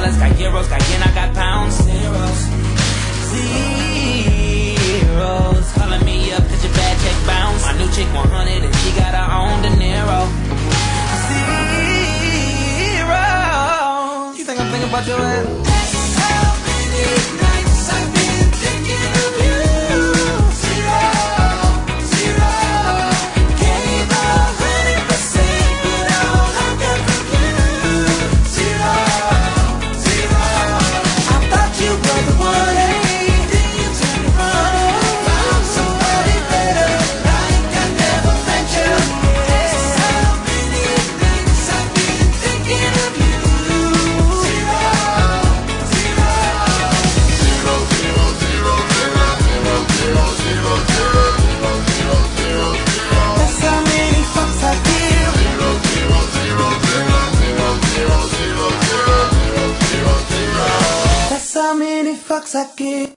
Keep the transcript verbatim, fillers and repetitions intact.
dollars, got euros, got yen, I got pounds. Zeros, zeros. Calling me up, cause your bad check bounce. My new chick one hundred and she got her own De Niro. Zeros. You think I'm thinking about your ass? How many fucks I give?